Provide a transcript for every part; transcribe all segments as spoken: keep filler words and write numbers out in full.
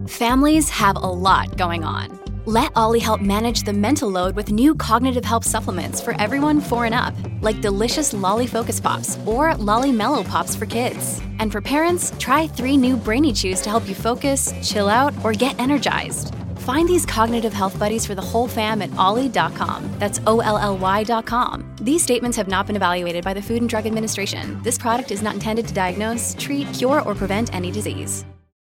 Families have a lot going on. Let Ollie help manage the mental load with new cognitive help supplements for everyone four and up, like delicious Lolly Focus Pops or Lolly Mellow Pops for kids. And for parents, try three new Brainy Chews to help you focus, chill out, or get energized. Find these cognitive health buddies for the whole fam at ollie dot com. That's O L L Y dot com. These statements have not been evaluated by the Food and Drug Administration. This product is not intended to diagnose, treat, cure, or prevent any disease.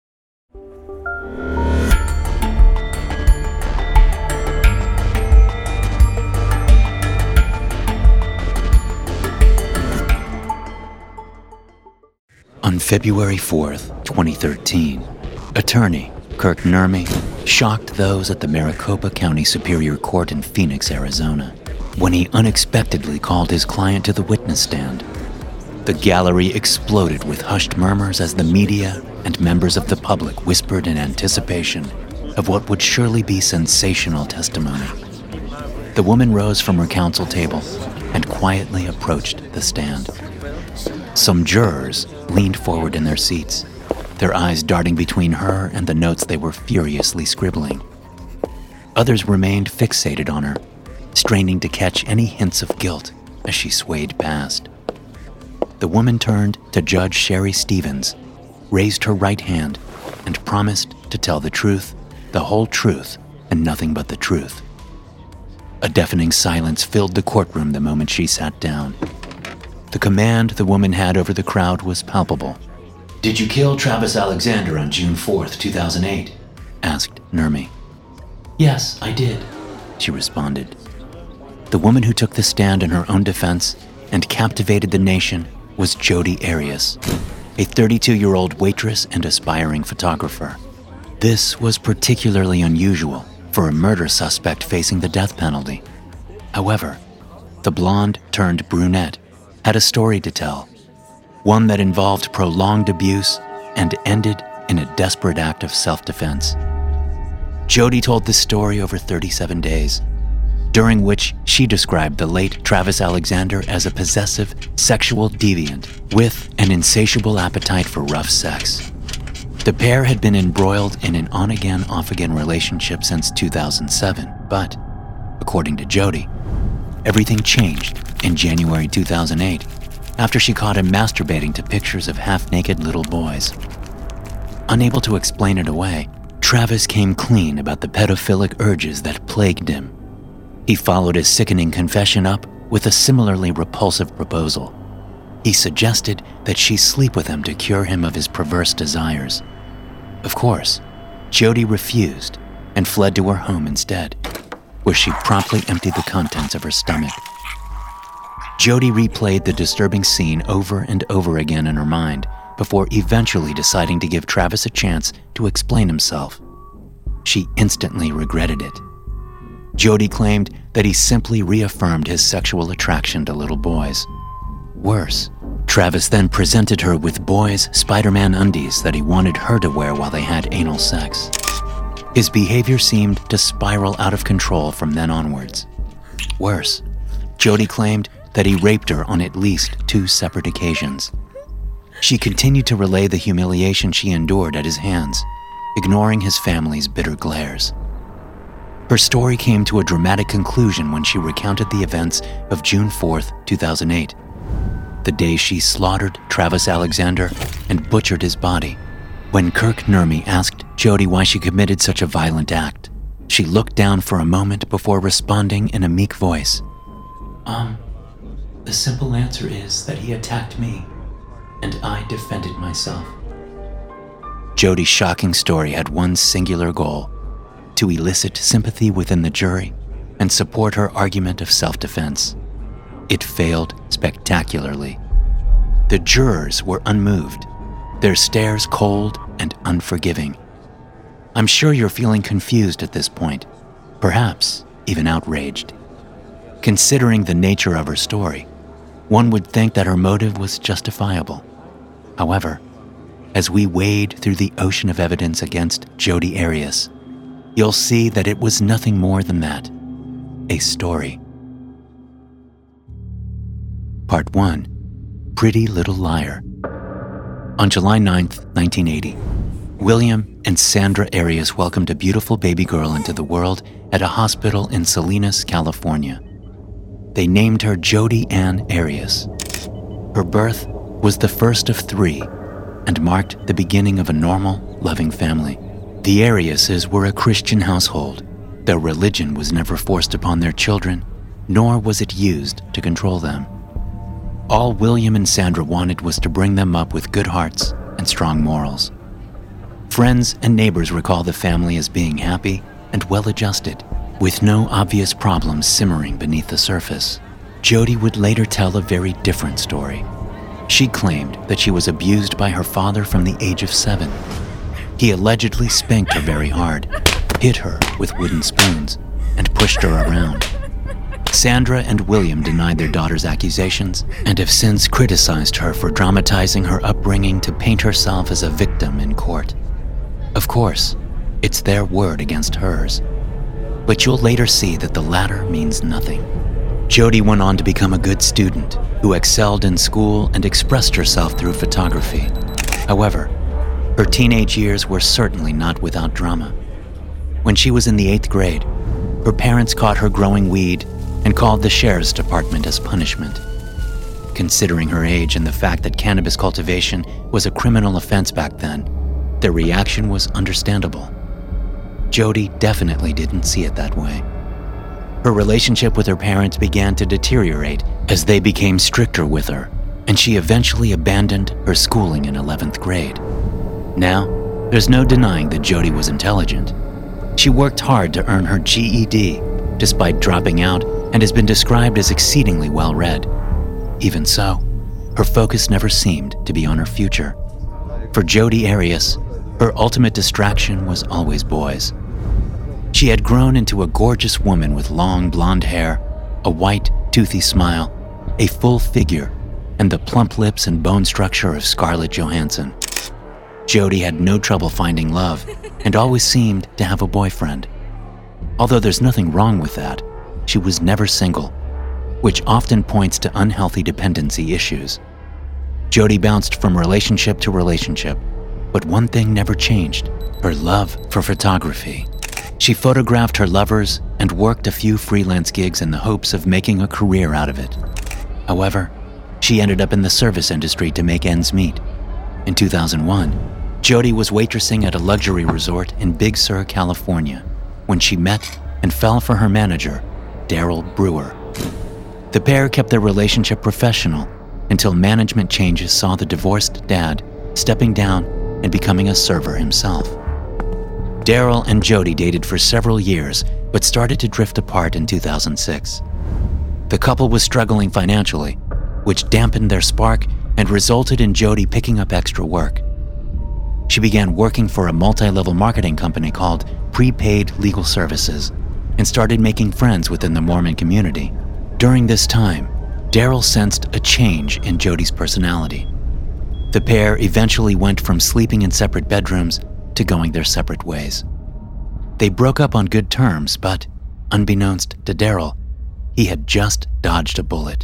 On February fourth, twenty thirteen, attorney Kirk Nurmi shocked those at the Maricopa County Superior Court in Phoenix, Arizona, when he unexpectedly called his client to the witness stand. The gallery exploded with hushed murmurs as the media and members of the public whispered in anticipation of what would surely be sensational testimony. The woman rose from her counsel table and quietly approached the stand. Some jurors leaned forward in their seats, their eyes darting between her and the notes they were furiously scribbling. Others remained fixated on her, straining to catch any hints of guilt as she swayed past. The woman turned to Judge Sherry Stevens, raised her right hand, and promised to tell the truth, the whole truth, and nothing but the truth. A deafening silence filled the courtroom the moment she sat down. The command the woman had over the crowd was palpable. "Did you kill Travis Alexander on June fourth, two thousand eight? Asked Nurmi. "Yes, I did," she responded. The woman who took the stand in her own defense and captivated the nation was Jodi Arias, a thirty-two-year-old waitress and aspiring photographer. This was particularly unusual for a murder suspect facing the death penalty. However, the blonde-turned-brunette had a story to tell, one that involved prolonged abuse and ended in a desperate act of self-defense. Jodi told this story over thirty-seven days, during which she described the late Travis Alexander as a possessive sexual deviant with an insatiable appetite for rough sex. The pair had been embroiled in an on-again, off-again relationship since two thousand seven, but, according to Jodi, everything changed in January two thousand eight, after she caught him masturbating to pictures of half-naked little boys. Unable to explain it away, Travis came clean about the pedophilic urges that plagued him. He followed his sickening confession up with a similarly repulsive proposal. He suggested that she sleep with him to cure him of his perverse desires. Of course, Jodi refused and fled to her home instead, where she promptly emptied the contents of her stomach. Jodi replayed the disturbing scene over and over again in her mind before eventually deciding to give Travis a chance to explain himself. She instantly regretted it. Jodi claimed that he simply reaffirmed his sexual attraction to little boys. Worse, Travis then presented her with boys' Spider-Man undies that he wanted her to wear while they had anal sex. His behavior seemed to spiral out of control from then onwards. Worse, Jodi claimed that he raped her on at least two separate occasions. She continued to relay the humiliation she endured at his hands, ignoring his family's bitter glares. Her story came to a dramatic conclusion when she recounted the events of June fourth, two thousand eight, the day she slaughtered Travis Alexander and butchered his body. When Kirk Nurmi asked Jodi why she committed such a violent act, she looked down for a moment before responding in a meek voice. Um, the simple answer is that he attacked me, and I defended myself. Jodi's shocking story had one singular goal: to elicit sympathy within the jury and support her argument of self-defense. It failed spectacularly. The jurors were unmoved, their stares cold and unforgiving. I'm sure you're feeling confused at this point, perhaps even outraged. Considering the nature of her story, one would think that her motive was justifiable. However, as we wade through the ocean of evidence against Jodi Arias, you'll see that it was nothing more than that, a story. Part one, Pretty Little Liar. On July ninth, nineteen eighty, William and Sandra Arias welcomed a beautiful baby girl into the world at a hospital in Salinas, California. They named her Jodi Ann Arias. Her birth was the first of three and marked the beginning of a normal, loving family. The Ariases were a Christian household. Their religion was never forced upon their children, nor was it used to control them. All William and Sandra wanted was to bring them up with good hearts and strong morals. Friends and neighbors recall the family as being happy and well-adjusted, with no obvious problems simmering beneath the surface. Jodi would later tell a very different story. She claimed that she was abused by her father from the age of seven. He allegedly spanked her very hard, hit her with wooden spoons, and pushed her around. Sandra and William denied their daughter's accusations and have since criticized her for dramatizing her upbringing to paint herself as a victim in court. Of course, it's their word against hers. But you'll later see that the latter means nothing. Jodi went on to become a good student who excelled in school and expressed herself through photography. However, her teenage years were certainly not without drama. When she was in the eighth grade, her parents caught her growing weed and called the sheriff's department as punishment. Considering her age and the fact that cannabis cultivation was a criminal offense back then, their reaction was understandable. Jodi definitely didn't see it that way. Her relationship with her parents began to deteriorate as they became stricter with her, and she eventually abandoned her schooling in eleventh grade. Now, there's no denying that Jodi was intelligent. She worked hard to earn her G E D, despite dropping out, and has been described as exceedingly well-read. Even so, her focus never seemed to be on her future. For Jodi Arias, her ultimate distraction was always boys. She had grown into a gorgeous woman with long blonde hair, a white, toothy smile, a full figure, and the plump lips and bone structure of Scarlett Johansson. Jodi had no trouble finding love and always seemed to have a boyfriend. Although there's nothing wrong with that, she was never single, which often points to unhealthy dependency issues. Jodi bounced from relationship to relationship, but one thing never changed: her love for photography. She photographed her lovers and worked a few freelance gigs in the hopes of making a career out of it. However, she ended up in the service industry to make ends meet. In two thousand one, Jodi was waitressing at a luxury resort in Big Sur, California, when she met and fell for her manager, Daryl Brewer. The pair kept their relationship professional until management changes saw the divorced dad stepping down and becoming a server himself. Daryl and Jodi dated for several years, but started to drift apart in two thousand six. The couple was struggling financially, which dampened their spark and resulted in Jodi picking up extra work. She began working for a multi-level marketing company called Prepaid Legal Services and started making friends within the Mormon community. During this time, Daryl sensed a change in Jodi's personality. The pair eventually went from sleeping in separate bedrooms to going their separate ways. They broke up on good terms, but unbeknownst to Daryl, he had just dodged a bullet.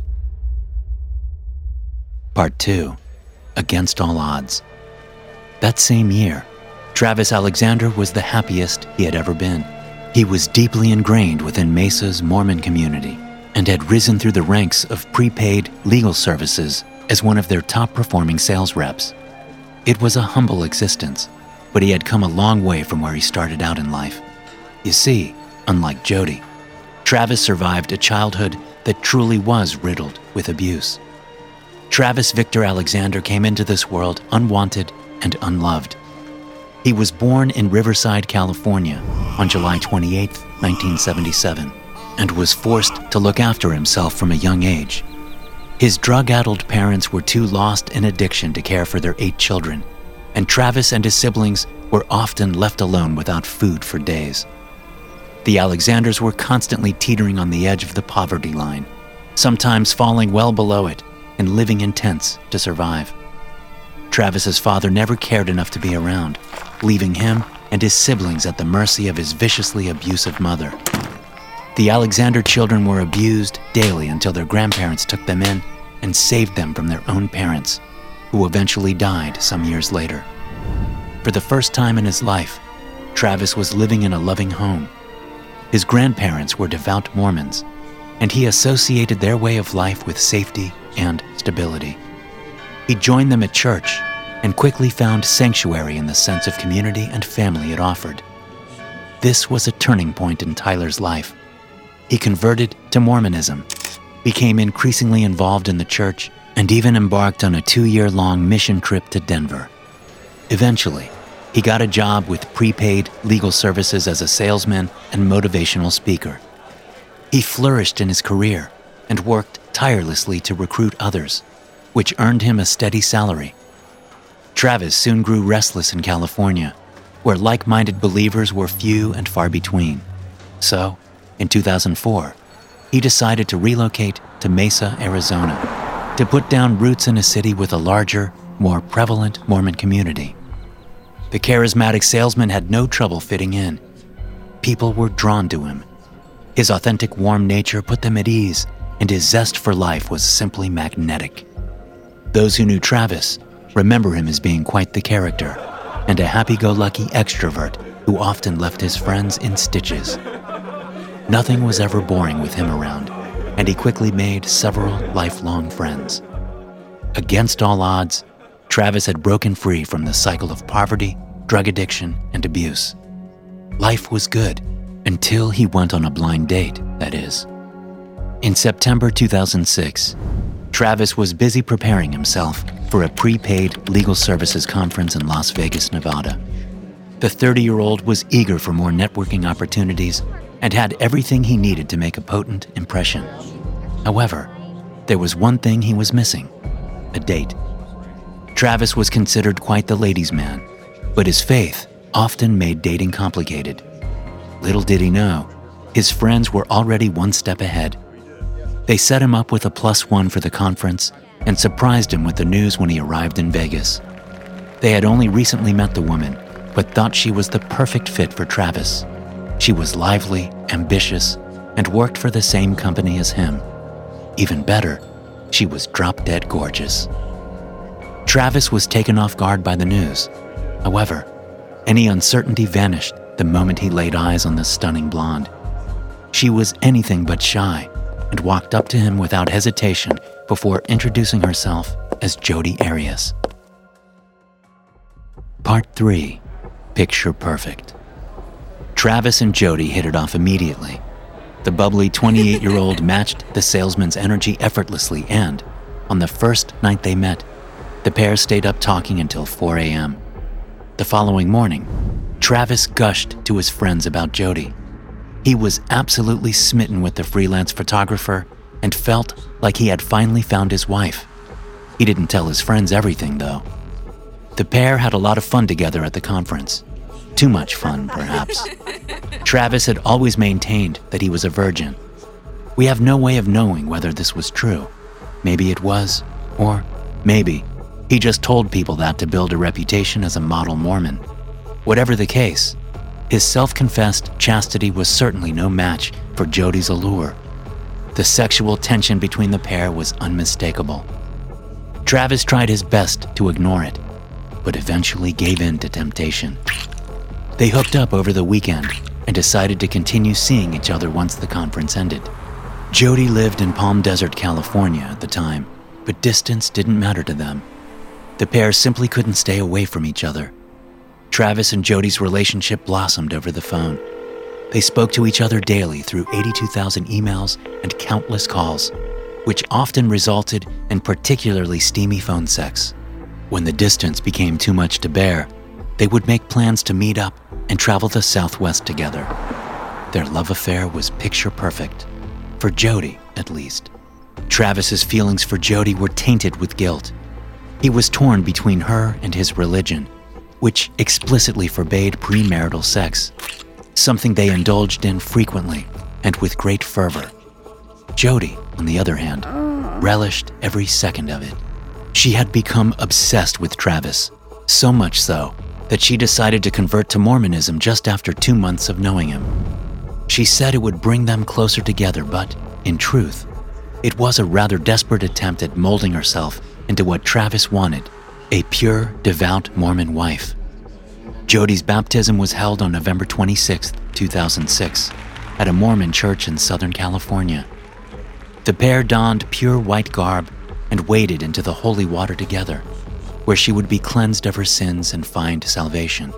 Part two, Against All Odds. That same year, Travis Alexander was the happiest he had ever been. He was deeply ingrained within Mesa's Mormon community and had risen through the ranks of Prepaid Legal Services as one of their top-performing sales reps. It was a humble existence, but he had come a long way from where he started out in life. You see, unlike Jodi, Travis survived a childhood that truly was riddled with abuse. Travis Victor Alexander came into this world unwanted and unloved. He was born in Riverside, California on July twenty-eighth, nineteen seventy-seven, and was forced to look after himself from a young age. His drug-addled parents were too lost in addiction to care for their eight children, and Travis and his siblings were often left alone without food for days. The Alexanders were constantly teetering on the edge of the poverty line, sometimes falling well below it and living in tents to survive. Travis's father never cared enough to be around, leaving him and his siblings at the mercy of his viciously abusive mother. The Alexander children were abused daily until their grandparents took them in and saved them from their own parents, who eventually died some years later. For the first time in his life, Travis was living in a loving home. His grandparents were devout Mormons, and he associated their way of life with safety and stability. He joined them at church and quickly found sanctuary in the sense of community and family it offered. This was a turning point in Tyler's life. He converted to Mormonism, became increasingly involved in the church, and even embarked on a two-year-long mission trip to Denver. Eventually, he got a job with prepaid legal services as a salesman and motivational speaker. He flourished in his career and worked tirelessly to recruit others, which earned him a steady salary. Travis soon grew restless in California, where like-minded believers were few and far between. So, in two thousand four, he decided to relocate to Mesa, Arizona, to put down roots in a city with a larger, more prevalent Mormon community. The charismatic salesman had no trouble fitting in. People were drawn to him. His authentic, warm nature put them at ease, and his zest for life was simply magnetic. Those who knew Travis remember him as being quite the character, and a happy-go-lucky extrovert who often left his friends in stitches. Nothing was ever boring with him around, and he quickly made several lifelong friends. Against all odds, Travis had broken free from the cycle of poverty, drug addiction, and abuse. Life was good, until he went on a blind date, that is. In September two thousand six, Travis was busy preparing himself for a prepaid legal services conference in Las Vegas, Nevada. The thirty-year-old was eager for more networking opportunities and had everything he needed to make a potent impression. However, there was one thing he was missing: a date. Travis was considered quite the ladies' man, but his faith often made dating complicated. Little did he know, his friends were already one step ahead. They set him up with a plus one for the conference and surprised him with the news when he arrived in Vegas. They had only recently met the woman, but thought she was the perfect fit for Travis. She was lively, ambitious, and worked for the same company as him. Even better, she was drop-dead gorgeous. Travis was taken off guard by the news. However, any uncertainty vanished the moment he laid eyes on the stunning blonde. She was anything but shy and walked up to him without hesitation before introducing herself as Jodi Arias. Part three, Picture Perfect. Travis and Jodi hit it off immediately. The bubbly twenty-eight-year-old matched the salesman's energy effortlessly, and, on the first night they met, the pair stayed up talking until four a.m. The following morning, Travis gushed to his friends about Jodi. He was absolutely smitten with the freelance photographer and felt like he had finally found his wife. He didn't tell his friends everything, though. The pair had a lot of fun together at the conference. Too much fun, perhaps. Travis had always maintained that he was a virgin. We have no way of knowing whether this was true. Maybe it was, or maybe he just told people that to build a reputation as a model Mormon. Whatever the case, his self-confessed chastity was certainly no match for Jodi's allure. The sexual tension between the pair was unmistakable. Travis tried his best to ignore it, but eventually gave in to temptation. They hooked up over the weekend and decided to continue seeing each other once the conference ended. Jodi lived in Palm Desert, California at the time, but distance didn't matter to them. The pair simply couldn't stay away from each other. Travis and Jodi's relationship blossomed over the phone. They spoke to each other daily through eighty-two thousand emails and countless calls, which often resulted in particularly steamy phone sex. When the distance became too much to bear, they would make plans to meet up and travel the Southwest together. Their love affair was picture perfect, for Jodi, at least. Travis's feelings for Jodi were tainted with guilt. He was torn between her and his religion, which explicitly forbade premarital sex, something they indulged in frequently and with great fervor. Jodi, on the other hand, relished every second of it. She had become obsessed with Travis, so much so that she decided to convert to Mormonism just after two months of knowing him. She said it would bring them closer together, but, in truth, it was a rather desperate attempt at molding herself into what Travis wanted, a pure, devout Mormon wife. Jody's baptism was held on November twenty-sixth, two thousand six, at a Mormon church in Southern California. The pair donned pure white garb and waded into the holy water together, where she would be cleansed of her sins and find salvation.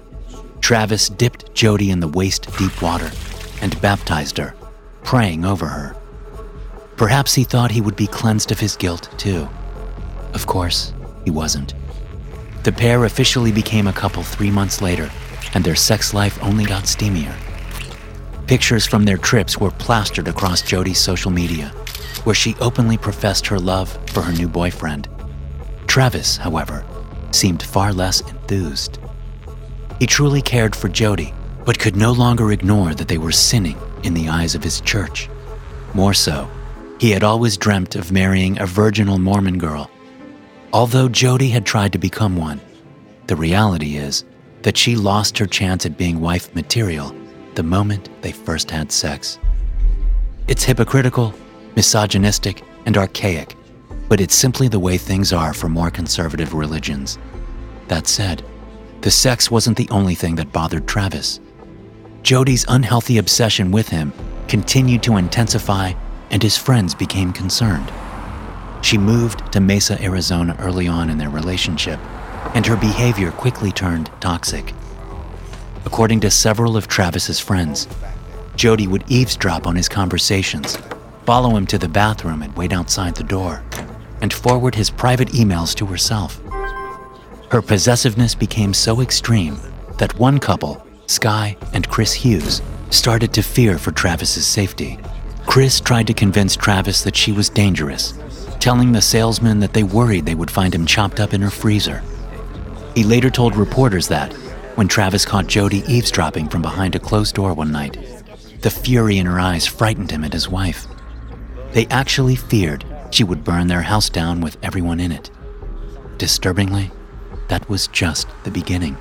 Travis dipped Jody in the waist-deep water and baptized her, praying over her. Perhaps he thought he would be cleansed of his guilt, too. Of course, he wasn't. The pair officially became a couple three months later, and their sex life only got steamier. Pictures from their trips were plastered across Jody's social media, where she openly professed her love for her new boyfriend. Travis, however, seemed far less enthused. He truly cared for Jody, but could no longer ignore that they were sinning in the eyes of his church. More so, he had always dreamt of marrying a virginal Mormon girl. Although Jody had tried to become one, the reality is that she lost her chance at being wife material the moment they first had sex. It's hypocritical, misogynistic, and archaic, but it's simply the way things are for more conservative religions. That said, the sex wasn't the only thing that bothered Travis. Jody's unhealthy obsession with him continued to intensify, and his friends became concerned. She moved to Mesa, Arizona early on in their relationship, and her behavior quickly turned toxic. According to several of Travis's friends, Jody would eavesdrop on his conversations, follow him to the bathroom and wait outside the door, and forward his private emails to herself. Her possessiveness became so extreme that one couple, Sky and Chris Hughes, started to fear for Travis's safety. Chris tried to convince Travis that she was dangerous, telling the salesman that they worried they would find him chopped up in her freezer. He later told reporters that, when Travis caught Jody eavesdropping from behind a closed door one night, the fury in her eyes frightened him and his wife. They actually feared she would burn their house down with everyone in it. Disturbingly, that was just the beginning.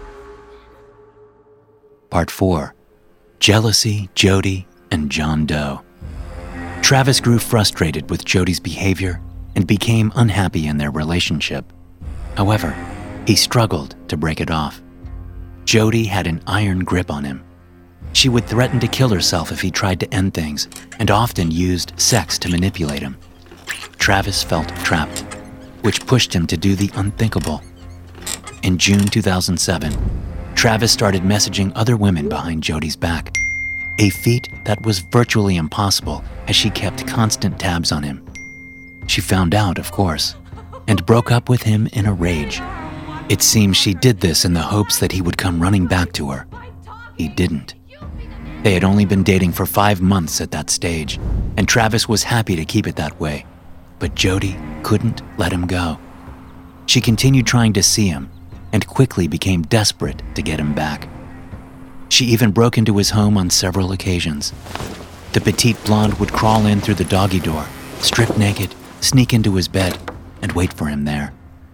Part four. Jealousy, Jody, and John Doe. Travis grew frustrated with Jody's behavior and became unhappy in their relationship. However, he struggled to break it off. Jody had an iron grip on him. She would threaten to kill herself if he tried to end things, and often used sex to manipulate him. Travis felt trapped, which pushed him to do the unthinkable. In June two thousand seven, Travis started messaging other women behind Jody's back, a feat that was virtually impossible as she kept constant tabs on him. She found out, of course, and broke up with him in a rage. It seems she did this in the hopes that he would come running back to her. He didn't. They had only been dating for five months at that stage, and Travis was happy to keep it that way, but Jody couldn't let him go. She continued trying to see him, and quickly became desperate to get him back. She even broke into his home on several occasions. The petite blonde would crawl in through the doggy door, strip naked, sneak into his bed, and wait for him there.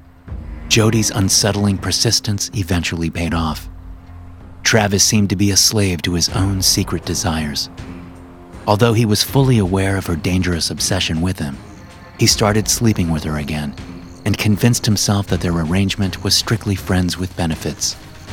Jody's unsettling persistence eventually paid off. Travis seemed to be a slave to his own secret desires. Although he was fully aware of her dangerous obsession with him, he started sleeping with her again and convinced himself that their arrangement was strictly friends with benefits.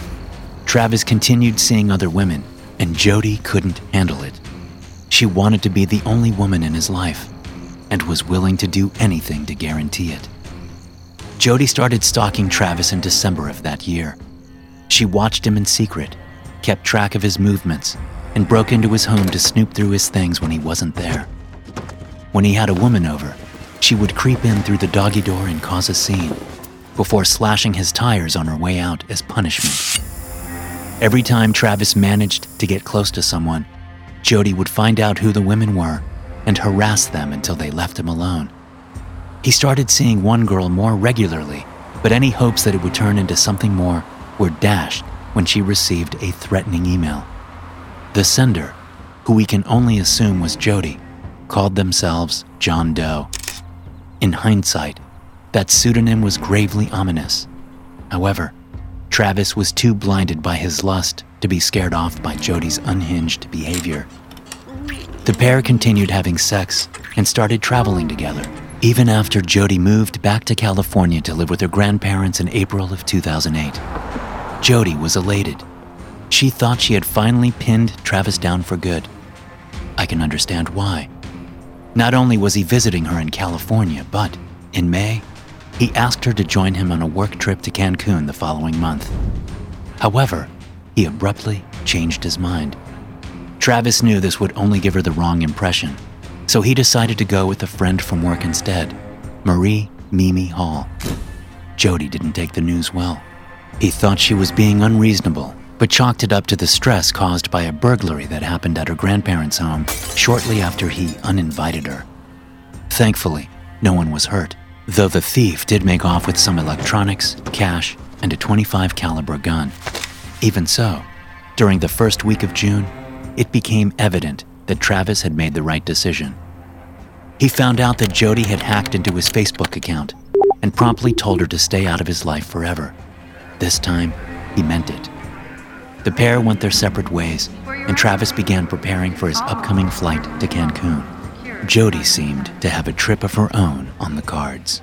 Travis continued seeing other women, and Jody couldn't handle it. She wanted to be the only woman in his life and was willing to do anything to guarantee it. Jody started stalking Travis in December of that year. She watched him in secret, kept track of his movements, and broke into his home to snoop through his things when he wasn't there. When he had a woman over, she would creep in through the doggy door and cause a scene, before slashing his tires on her way out as punishment. Every time Travis managed to get close to someone, Jody would find out who the women were and harass them until they left him alone. He started seeing one girl more regularly, but any hopes that it would turn into something more were dashed when she received a threatening email. The sender, who we can only assume was Jody, called themselves John Doe. In hindsight, that pseudonym was gravely ominous. However, Travis was too blinded by his lust to be scared off by Jody's unhinged behavior. The pair continued having sex and started traveling together, even after Jody moved back to California to live with her grandparents in April of two thousand eight. Jody was elated. She thought she had finally pinned Travis down for good. I can understand why. Not only was he visiting her in California, but in May, he asked her to join him on a work trip to Cancun the following month. However, he abruptly changed his mind. Travis knew this would only give her the wrong impression, so he decided to go with a friend from work instead, Marie Mimi Hall. Jody didn't take the news well. He thought she was being unreasonable, but chalked it up to the stress caused by a burglary that happened at her grandparents' home shortly after he uninvited her. Thankfully, no one was hurt, though the thief did make off with some electronics, cash, and a twenty-five caliber gun. Even so, during the first week of June, it became evident that Travis had made the right decision. He found out that Jody had hacked into his Facebook account and promptly told her to stay out of his life forever. This time, he meant it. The pair went their separate ways, and Travis began preparing for his upcoming flight to Cancun. Jody seemed to have a trip of her own on the cards.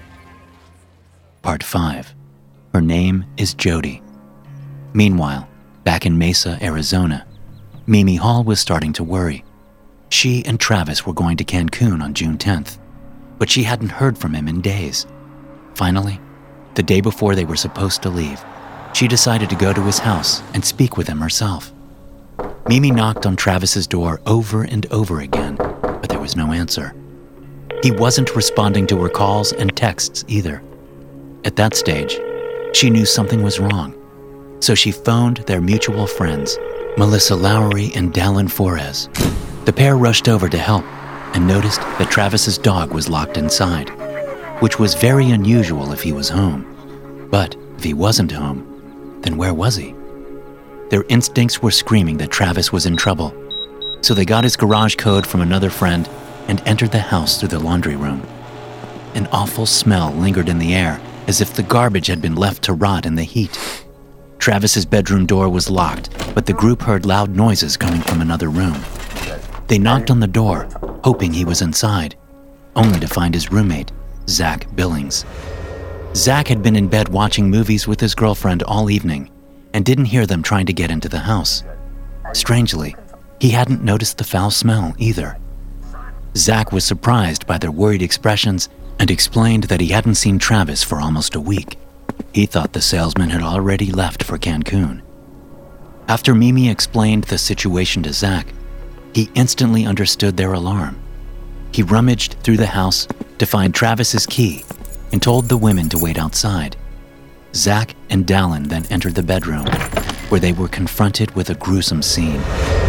Part five. Her name is Jody. Meanwhile, back in Mesa, Arizona, Mimi Hall was starting to worry. She and Travis were going to Cancun on June tenth, but she hadn't heard from him in days. Finally, the day before they were supposed to leave, she decided to go to his house and speak with him herself. Mimi knocked on Travis's door over and over again, but there was no answer. He wasn't responding to her calls and texts either. At that stage, she knew something was wrong, so she phoned their mutual friends, Melissa Lowry and Dallin Flores. The pair rushed over to help and noticed that Travis's dog was locked inside, which was very unusual if he was home. But if he wasn't home, then where was he? Their instincts were screaming that Travis was in trouble, so they got his garage code from another friend and entered the house through the laundry room. An awful smell lingered in the air, as if the garbage had been left to rot in the heat. Travis's bedroom door was locked, but the group heard loud noises coming from another room. They knocked on the door, hoping he was inside, only to find his roommate, Zach Billings. Zach had been in bed watching movies with his girlfriend all evening and didn't hear them trying to get into the house. Strangely, he hadn't noticed the foul smell either. Zach was surprised by their worried expressions and explained that he hadn't seen Travis for almost a week. He thought the salesman had already left for Cancun. After Mimi explained the situation to Zach, he instantly understood their alarm. He rummaged through the house to find Travis's key and told the women to wait outside. Zach and Dallin then entered the bedroom, where they were confronted with a gruesome scene.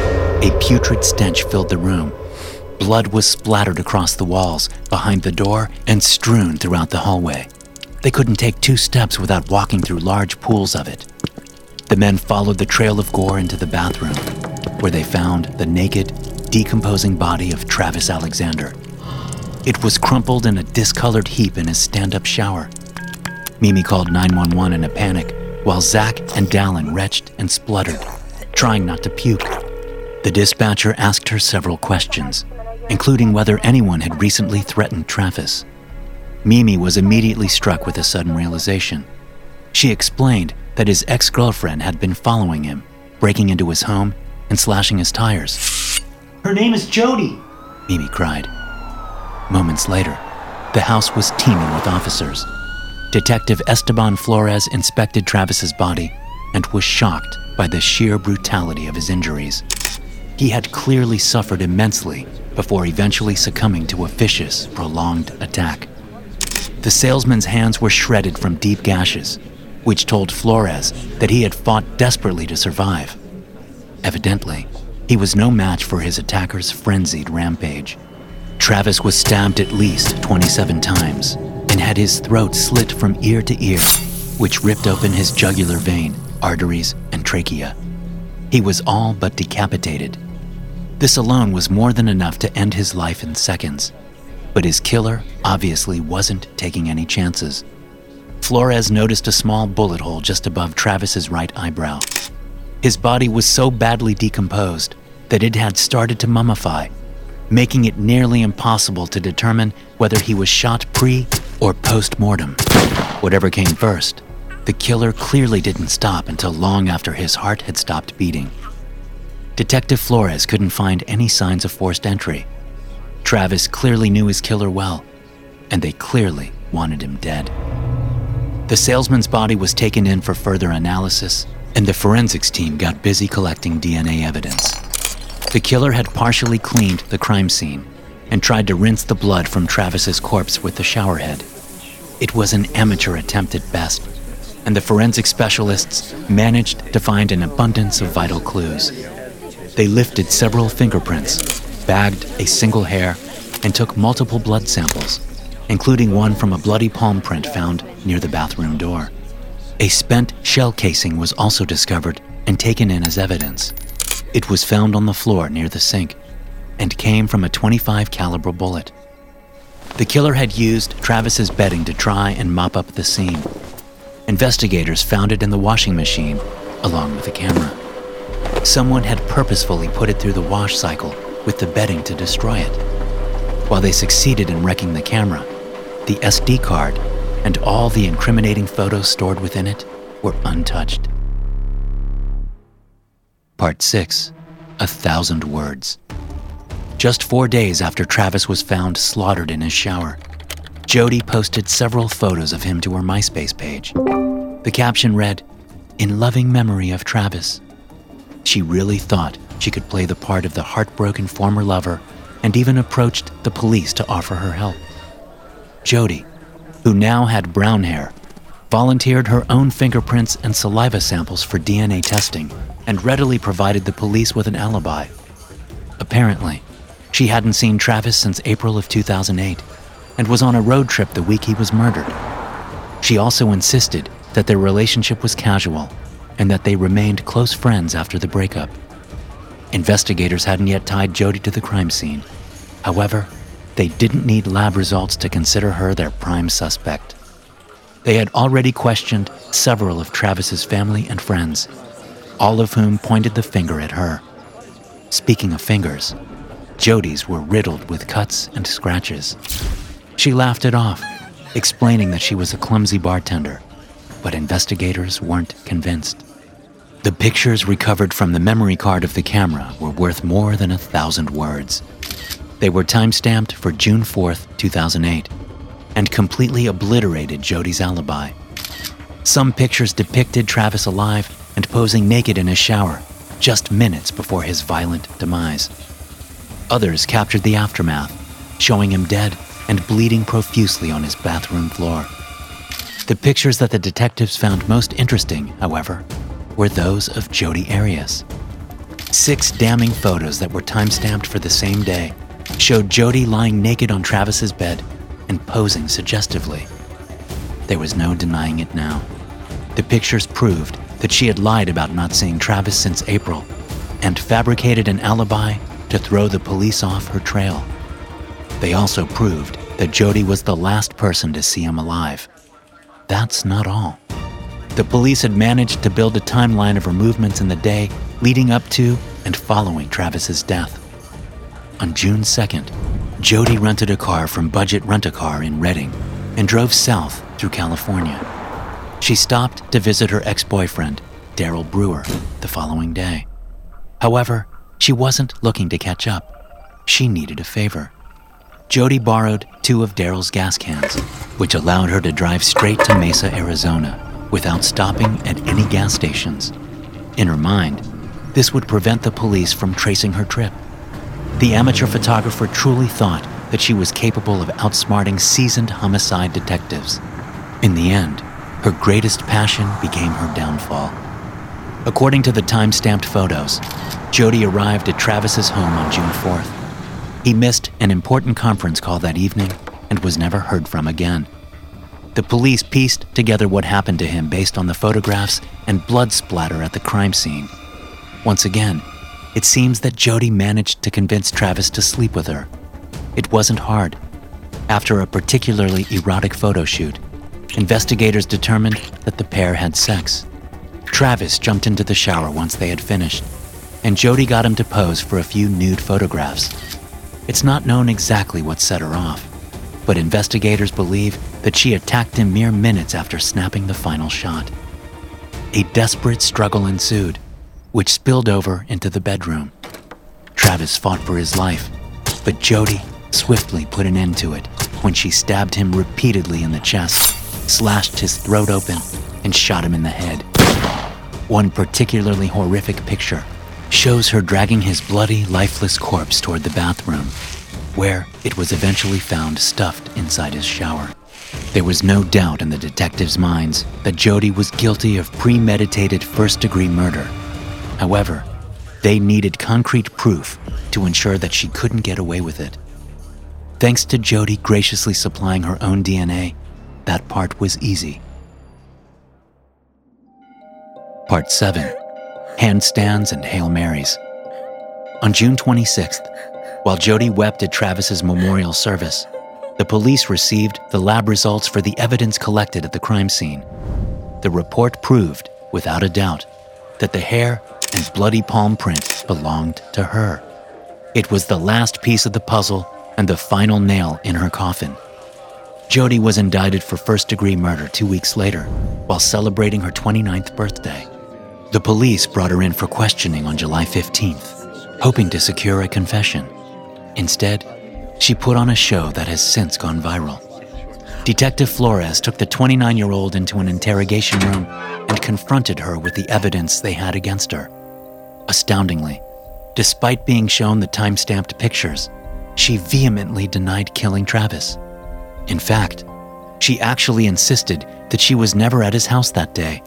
A putrid stench filled the room. Blood was splattered across the walls, behind the door, and strewn throughout the hallway. They couldn't take two steps without walking through large pools of it. The men followed the trail of gore into the bathroom, where they found the naked, decomposing body of Travis Alexander. It was crumpled in a discolored heap in his stand-up shower. Mimi called nine one one in a panic, while Zach and Dallin retched and spluttered, trying not to puke. The dispatcher asked her several questions, including whether anyone had recently threatened Travis. Mimi was immediately struck with a sudden realization. She explained that his ex-girlfriend had been following him, breaking into his home and slashing his tires. "Her name is Jody," Mimi cried. Moments later, the house was teeming with officers. Detective Esteban Flores inspected Travis's body and was shocked by the sheer brutality of his injuries. He had clearly suffered immensely before eventually succumbing to a vicious, prolonged attack. The salesman's hands were shredded from deep gashes, which told Flores that he had fought desperately to survive. Evidently, he was no match for his attacker's frenzied rampage. Travis was stabbed at least twenty-seven times and had his throat slit from ear to ear, which ripped open his jugular vein, arteries, and trachea. He was all but decapitated. This alone was more than enough to end his life in seconds, but his killer obviously wasn't taking any chances. Flores noticed a small bullet hole just above Travis's right eyebrow. His body was so badly decomposed that it had started to mummify, making it nearly impossible to determine whether he was shot pre or post-mortem. Whatever came first, The killer clearly didn't stop until long after his heart had stopped beating. Detective Flores couldn't find any signs of forced entry. Travis clearly knew his killer well, and they clearly wanted him dead. The salesman's body was taken in for further analysis, and the forensics team got busy collecting D N A evidence. The killer had partially cleaned the crime scene and tried to rinse the blood from Travis's corpse with the showerhead. It was an amateur attempt at best, and the forensic specialists managed to find an abundance of vital clues. They lifted several fingerprints, bagged a single hair, and took multiple blood samples, including one from a bloody palm print found near the bathroom door. A spent shell casing was also discovered and taken in as evidence. It was found on the floor near the sink and came from a twenty-five caliber bullet. The killer had used Travis's bedding to try and mop up the scene. Investigators found it in the washing machine, along with the camera. Someone had purposefully put it through the wash cycle with the bedding to destroy it. While they succeeded in wrecking the camera, the S D card and all the incriminating photos stored within it were untouched. Part six, A Thousand Words. Just four days after Travis was found slaughtered in his shower, Jody posted several photos of him to her MySpace page. The caption read, "In loving memory of Travis." She really thought she could play the part of the heartbroken former lover and even approached the police to offer her help. Jody, who now had brown hair, volunteered her own fingerprints and saliva samples for D N A testing and readily provided the police with an alibi. Apparently, she hadn't seen Travis since April of two thousand eight and was on a road trip the week he was murdered. She also insisted that their relationship was casual and that they remained close friends after the breakup. Investigators hadn't yet tied Jody to the crime scene. However, they didn't need lab results to consider her their prime suspect. They had already questioned several of Travis's family and friends, all of whom pointed the finger at her. Speaking of fingers, Jody's were riddled with cuts and scratches. She laughed it off, explaining that she was a clumsy bartender, but investigators weren't convinced. The pictures recovered from the memory card of the camera were worth more than a thousand words. They were time-stamped for June fourth, two thousand eight, and completely obliterated Jody's alibi. Some pictures depicted Travis alive and posing naked in his shower, just minutes before his violent demise. Others captured the aftermath, showing him dead and bleeding profusely on his bathroom floor. The pictures that the detectives found most interesting, however, were those of Jodi Arias. Six damning photos that were time-stamped for the same day showed Jody lying naked on Travis's bed and posing suggestively. There was no denying it now. The pictures proved that she had lied about not seeing Travis since April and fabricated an alibi to throw the police off her trail. They also proved that Jody was the last person to see him alive. That's not all. The police had managed to build a timeline of her movements in the day leading up to and following Travis's death. On June second, Jody rented a car from Budget Rent-A-Car in Redding and drove south through California. She stopped to visit her ex-boyfriend, Daryl Brewer, the following day. However, she wasn't looking to catch up. She needed a favor. Jody borrowed two of Daryl's gas cans, which allowed her to drive straight to Mesa, Arizona, without stopping at any gas stations. In her mind, this would prevent the police from tracing her trip. The amateur photographer truly thought that she was capable of outsmarting seasoned homicide detectives. In the end, her greatest passion became her downfall. According to the time-stamped photos, Jody arrived at Travis's home on June fourth. He missed an important conference call that evening and was never heard from again. The police pieced together what happened to him based on the photographs and blood splatter at the crime scene. Once again, it seems that Jody managed to convince Travis to sleep with her. It wasn't hard. After a particularly erotic photo shoot, investigators determined that the pair had sex. Travis jumped into the shower once they had finished, and Jody got him to pose for a few nude photographs. It's not known exactly what set her off. but investigators believe that she attacked him mere minutes after snapping the final shot. A desperate struggle ensued, which spilled over into the bedroom. Travis fought for his life, but Jody swiftly put an end to it when she stabbed him repeatedly in the chest, slashed his throat open, and shot him in the head. One particularly horrific picture shows her dragging his bloody, lifeless corpse toward the bathroom, where it was eventually found stuffed inside his shower. There was no doubt in the detectives' minds that Jody was guilty of premeditated first-degree murder. However, they needed concrete proof to ensure that she couldn't get away with it. Thanks to Jody graciously supplying her own D N A, that part was easy. Part seven. Handstands and Hail Marys. On June twenty-sixth, while Jody wept at Travis's memorial service, the police received the lab results for the evidence collected at the crime scene. The report proved, without a doubt, that the hair and bloody palm print belonged to her. It was the last piece of the puzzle and the final nail in her coffin. Jody was indicted for first-degree murder two weeks later, while celebrating her twenty-ninth birthday. The police brought her in for questioning on July fifteenth, hoping to secure a confession. Instead, she put on a show that has since gone viral. Detective Flores took the twenty-nine-year-old into an interrogation room and confronted her with the evidence they had against her. Astoundingly, despite being shown the time-stamped pictures, she vehemently denied killing Travis. In fact, she actually insisted that she was never at his house that day.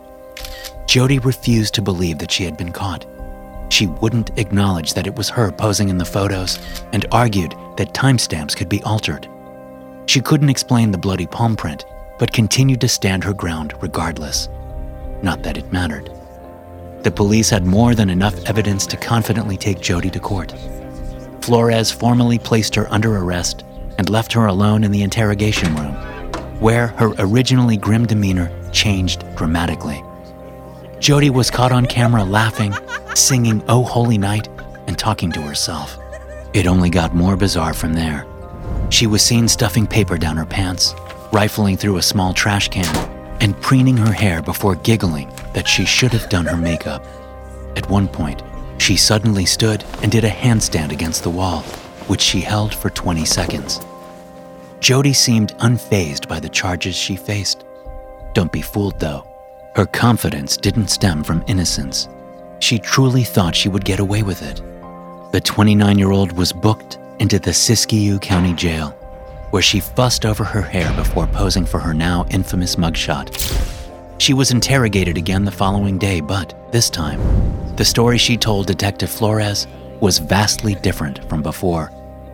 Jody refused to believe that she had been caught. She wouldn't acknowledge that it was her posing in the photos and argued that timestamps could be altered. She couldn't explain the bloody palm print, but continued to stand her ground regardless. Not that it mattered. The police had more than enough evidence to confidently take Jody to court. Flores formally placed her under arrest and left her alone in the interrogation room, where her originally grim demeanor changed dramatically. Jody was caught on camera laughing, singing "Oh Holy Night," and talking to herself. It only got more bizarre from there. She was seen stuffing paper down her pants, rifling through a small trash can, and preening her hair before giggling that she should have done her makeup. At one point, she suddenly stood and did a handstand against the wall, which she held for twenty seconds. Jody seemed unfazed by the charges she faced. Don't be fooled, though. Her confidence didn't stem from innocence. She truly thought she would get away with it. The twenty-nine-year-old was booked into the Siskiyou County Jail, where she fussed over her hair before posing for her now infamous mugshot. She was interrogated again the following day, but this time, the story she told Detective Flores was vastly different from before.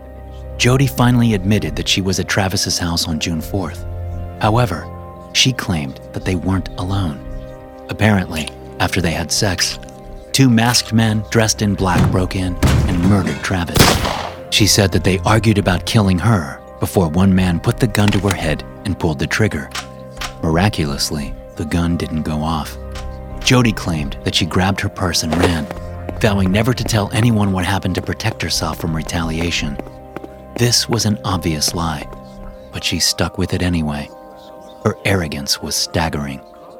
Jody finally admitted that she was at Travis's house on June fourth. However, she claimed that they weren't alone. Apparently, after they had sex, two masked men dressed in black broke in and murdered Travis. She said that they argued about killing her before one man put the gun to her head and pulled the trigger. Miraculously, the gun didn't go off. Jody claimed that she grabbed her purse and ran, vowing never to tell anyone what happened to protect herself from retaliation. This was an obvious lie, but she stuck with it anyway. Her arrogance was staggering.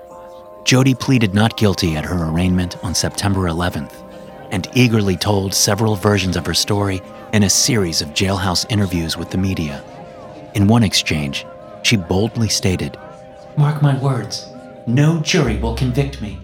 Jody pleaded not guilty at her arraignment on September eleventh and eagerly told several versions of her story in a series of jailhouse interviews with the media. In one exchange, she boldly stated, "Mark my words, no jury will convict me."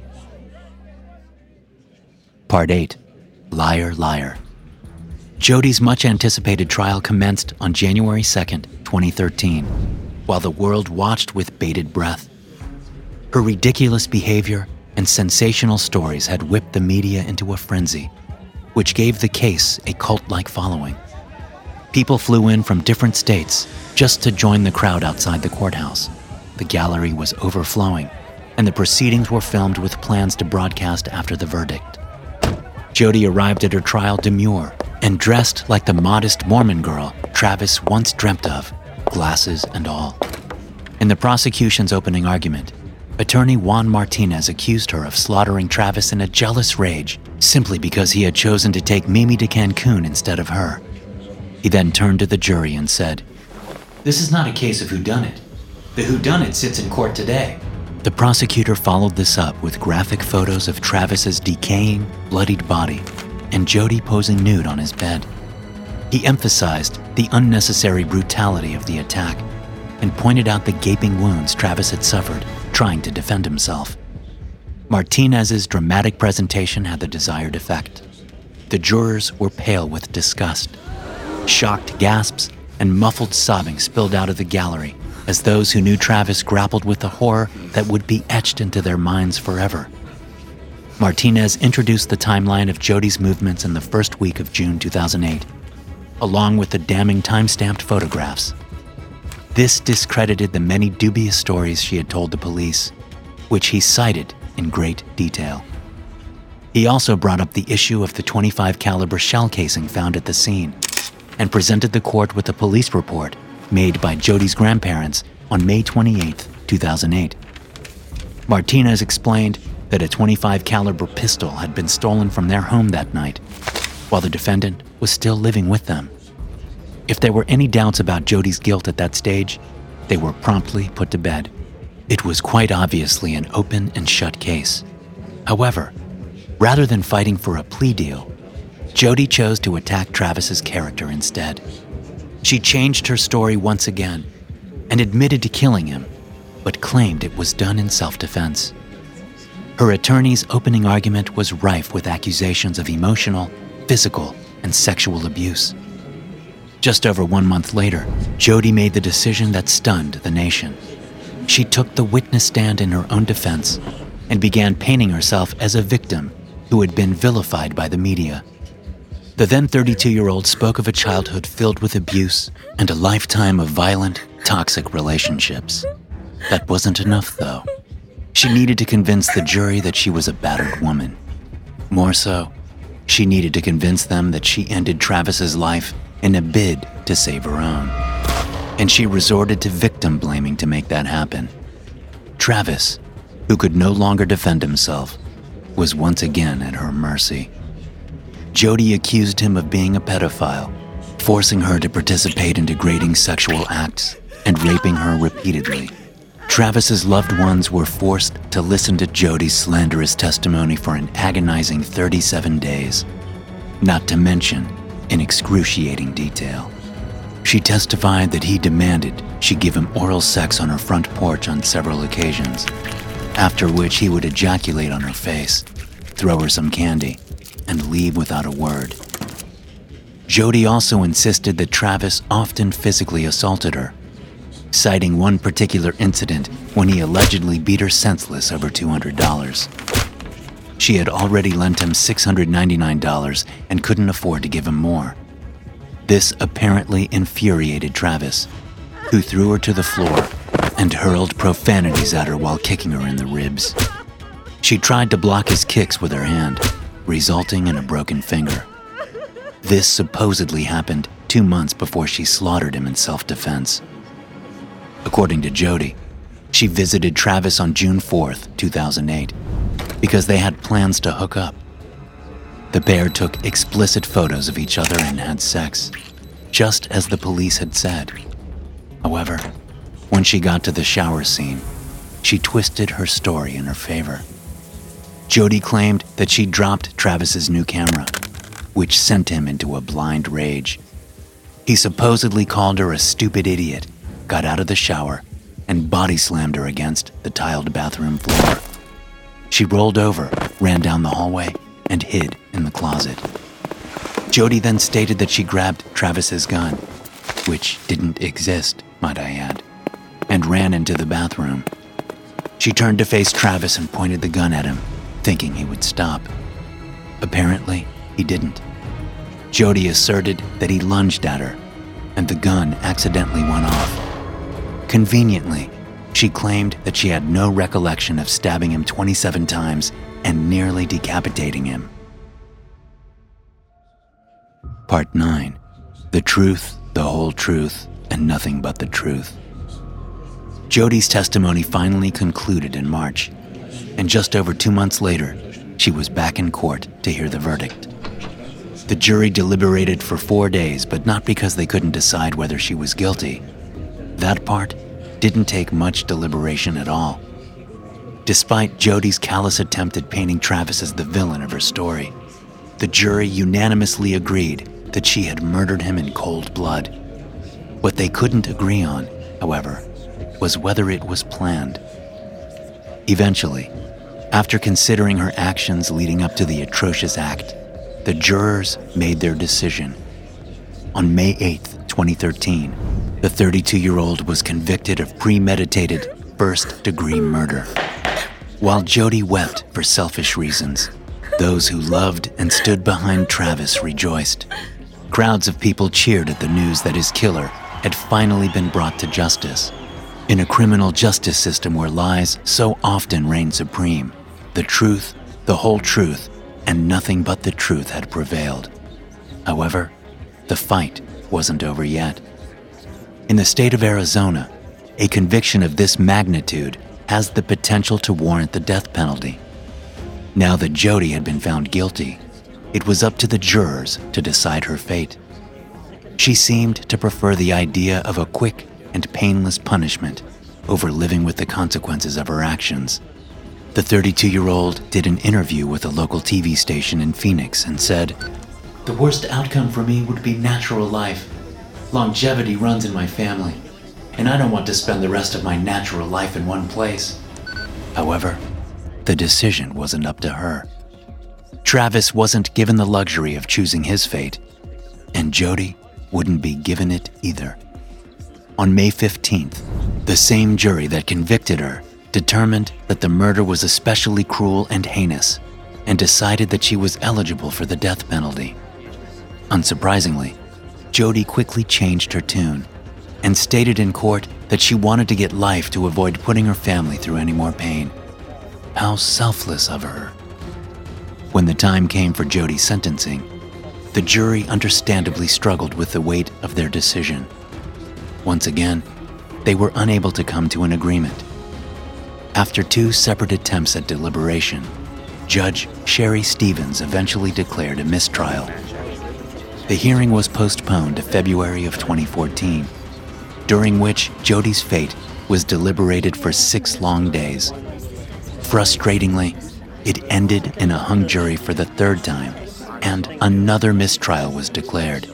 Part eight. Liar, Liar. Jody's much-anticipated trial commenced on January second, twenty thirteen, while the world watched with bated breath. Her ridiculous behavior and sensational stories had whipped the media into a frenzy, which gave the case a cult-like following. People flew in from different states just to join the crowd outside the courthouse. The gallery was overflowing, and the proceedings were filmed with plans to broadcast after the verdict. Jody arrived at her trial demure and dressed like the modest Mormon girl Travis once dreamt of, glasses and all. In the prosecution's opening argument, attorney Juan Martinez accused her of slaughtering Travis in a jealous rage simply because he had chosen to take Mimi to Cancun instead of her. He then turned to the jury and said, This is not a case of whodunit. The whodunit sits in court today. The prosecutor followed this up with graphic photos of Travis's decaying, bloodied body and Jody posing nude on his bed. He emphasized the unnecessary brutality of the attack and pointed out the gaping wounds Travis had suffered trying to defend himself. Martinez's dramatic presentation had the desired effect. The jurors were pale with disgust. Shocked gasps and muffled sobbing spilled out of the gallery as those who knew Travis grappled with the horror that would be etched into their minds forever. Martinez introduced the timeline of Jody's movements in the first week of June two thousand eight, along with the damning time-stamped photographs. This discredited the many dubious stories she had told the police, which he cited in great detail. He also brought up the issue of the twenty-five caliber shell casing found at the scene and presented the court with a police report made by Jody's grandparents on May twenty-eighth, two thousand eight. Martinez explained that a twenty-five caliber pistol had been stolen from their home that night, while the defendant was still living with them. If there were any doubts about Jody's guilt at that stage, they were promptly put to bed. It was quite obviously an open and shut case. However, rather than fighting for a plea deal, Jody chose to attack Travis's character instead. She changed her story once again and admitted to killing him, but claimed it was done in self-defense. Her attorney's opening argument was rife with accusations of emotional, physical, and sexual abuse. Just over one month later, Jody made the decision that stunned the nation. She took the witness stand in her own defense and began painting herself as a victim who had been vilified by the media. The then thirty-two-year-old spoke of a childhood filled with abuse and a lifetime of violent, toxic relationships. That wasn't enough, though. She needed to convince the jury that she was a battered woman. More so, she needed to convince them that she ended Travis's life in a bid to save her own. And she resorted to victim blaming to make that happen. Travis, who could no longer defend himself, was once again at her mercy. Jody accused him of being a pedophile, forcing her to participate in degrading sexual acts and raping her repeatedly. Travis's loved ones were forced to listen to Jody's slanderous testimony for an agonizing thirty-seven days, not to mention in excruciating detail. She testified that he demanded she give him oral sex on her front porch on several occasions, after which he would ejaculate on her face, throw her some candy, and leave without a word. Jody also insisted that Travis often physically assaulted her, citing one particular incident when he allegedly beat her senseless over two hundred dollars. She had already lent him six hundred ninety-nine dollars and couldn't afford to give him more. This apparently infuriated Travis, who threw her to the floor and hurled profanities at her while kicking her in the ribs. She tried to block his kicks with her hand, resulting in a broken finger. This supposedly happened two months before she slaughtered him in self-defense. According to Jody, she visited Travis on June fourth, two thousand eight, because they had plans to hook up. The pair took explicit photos of each other and had sex, just as the police had said. However, when she got to the shower scene, she twisted her story in her favor. Jody claimed that she dropped Travis's new camera, which sent him into a blind rage. He supposedly called her a stupid idiot, got out of the shower, and body slammed her against the tiled bathroom floor. She rolled over, ran down the hallway, and hid in the closet. Jody then stated that she grabbed Travis's gun, which didn't exist, might I add, and ran into the bathroom. She turned to face Travis and pointed the gun at him, thinking he would stop. Apparently, he didn't. Jody asserted that he lunged at her, and the gun accidentally went off. Conveniently, she claimed that she had no recollection of stabbing him twenty-seven times and nearly decapitating him. Part nine. The truth, the whole truth, and nothing but the truth. Jody's testimony finally concluded in March, and just over two months later, she was back in court to hear the verdict. The jury deliberated for four days, but not because they couldn't decide whether she was guilty, That part didn't take much deliberation at all. Despite Jody's callous attempt at painting Travis as the villain of her story, the jury unanimously agreed that she had murdered him in cold blood. What they couldn't agree on, however, was whether it was planned. Eventually, after considering her actions leading up to the atrocious act, the jurors made their decision. On May eighth, twenty thirteen, the thirty-two-year-old was convicted of premeditated first-degree murder. While Jody wept for selfish reasons, those who loved and stood behind Travis rejoiced. Crowds of people cheered at the news that his killer had finally been brought to justice. In a criminal justice system where lies so often reign supreme, the truth, the whole truth, and nothing but the truth had prevailed. However, the fight wasn't over yet. In the state of Arizona, a conviction of this magnitude has the potential to warrant the death penalty. Now that Jody had been found guilty, it was up to the jurors to decide her fate. She seemed to prefer the idea of a quick and painless punishment over living with the consequences of her actions. The thirty-two-year-old did an interview with a local T V station in Phoenix and said, "The worst outcome for me would be natural life. Longevity runs in my family, and I don't want to spend the rest of my natural life in one place." However, the decision wasn't up to her. Travis wasn't given the luxury of choosing his fate, and Jody wouldn't be given it either. On May fifteenth, the same jury that convicted her determined that the murder was especially cruel and heinous, and decided that she was eligible for the death penalty. Unsurprisingly, Jody quickly changed her tune and stated in court that she wanted to get life to avoid putting her family through any more pain. How selfless of her. When the time came for Jody's sentencing, the jury understandably struggled with the weight of their decision. Once again, they were unable to come to an agreement. After two separate attempts at deliberation, Judge Sherry Stevens eventually declared a mistrial. The hearing was postponed to February of twenty fourteen, during which Jody's fate was deliberated for six long days. Frustratingly, it ended in a hung jury for the third time, and another mistrial was declared.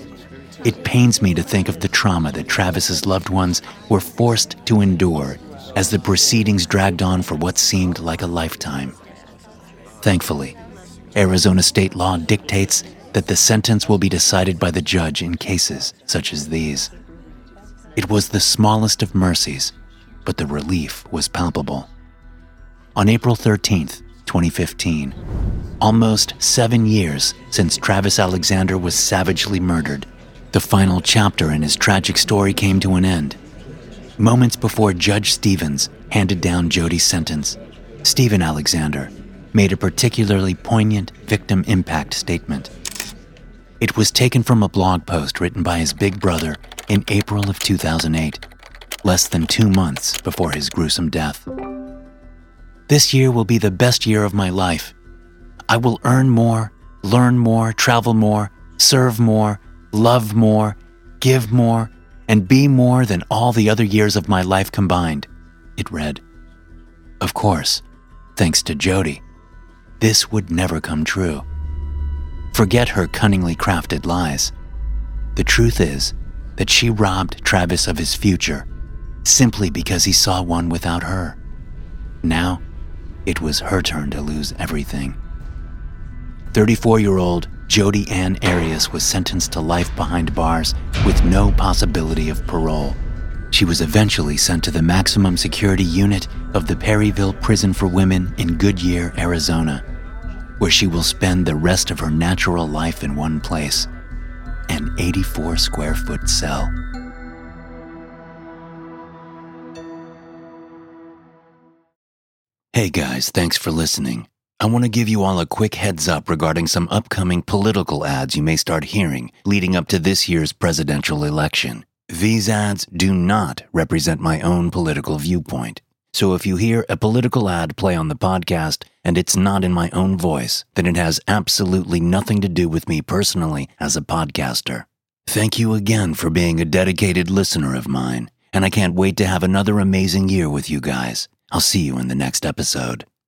It pains me to think of the trauma that Travis's loved ones were forced to endure as the proceedings dragged on for what seemed like a lifetime. Thankfully, Arizona state law dictates that the sentence will be decided by the judge in cases such as these. It was the smallest of mercies, but the relief was palpable. On April thirteenth, twenty fifteen, almost seven years since Travis Alexander was savagely murdered, the final chapter in his tragic story came to an end. Moments before Judge Stevens handed down Jody's sentence, Stephen Alexander made a particularly poignant victim impact statement. It was taken from a blog post written by his big brother in April of two thousand eight, less than two months before his gruesome death. "This year will be the best year of my life. I will earn more, learn more, travel more, serve more, love more, give more, and be more than all the other years of my life combined," it read. Of course, thanks to Jody, this would never come true. Forget her cunningly crafted lies. The truth is that she robbed Travis of his future simply because he saw one without her. Now, it was her turn to lose everything. thirty-four-year-old Jody Ann Arias was sentenced to life behind bars with no possibility of parole. She was eventually sent to the maximum security unit of the Perryville Prison for Women in Goodyear, Arizona, where she will spend the rest of her natural life in one place, an eighty-four square foot cell. Hey guys, thanks for listening. I want to give you all a quick heads up regarding some upcoming political ads you may start hearing leading up to this year's presidential election. These ads do not represent my own political viewpoint. So if you hear a political ad play on the podcast and it's not in my own voice, then it has absolutely nothing to do with me personally as a podcaster. Thank you again for being a dedicated listener of mine, and I can't wait to have another amazing year with you guys. I'll see you in the next episode.